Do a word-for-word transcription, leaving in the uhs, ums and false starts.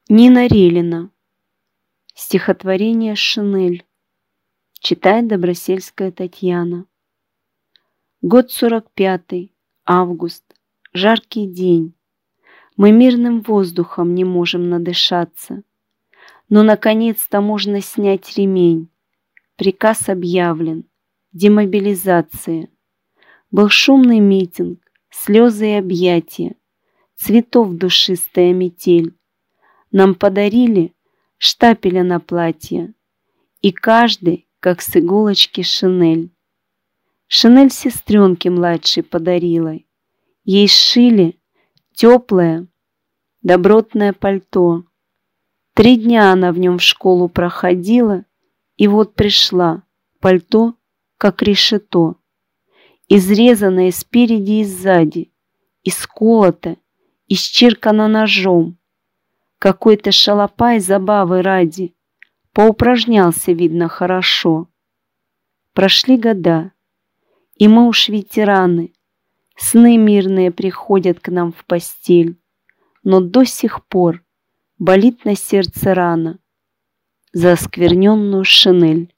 Нина Релина. Стихотворение «Шинель». Читает Добросельская Татьяна. Год сорок пятый, август, жаркий день. Мы мирным воздухом не можем надышаться. Но наконец-то можно снять ремень. Приказ объявлен. Демобилизация. Был шумный митинг, слезы и объятия, цветов душистая метель. Нам подарили штапеля на платье, и каждый, как с иголочки, шинель. Шинель сестренке младшей подарила. Ей сшили теплое, добротное пальто. Три дня она в нем в школу проходила, и вот пришла пальто, как решето, изрезанное спереди и сзади, исколото, исчеркано ножом. Какой-то шалопай забавы ради поупражнялся, видно, хорошо. Прошли года, и мы уж ветераны, сны мирные приходят к нам в постель, но до сих пор болит на сердце рана за оскверненную шинель.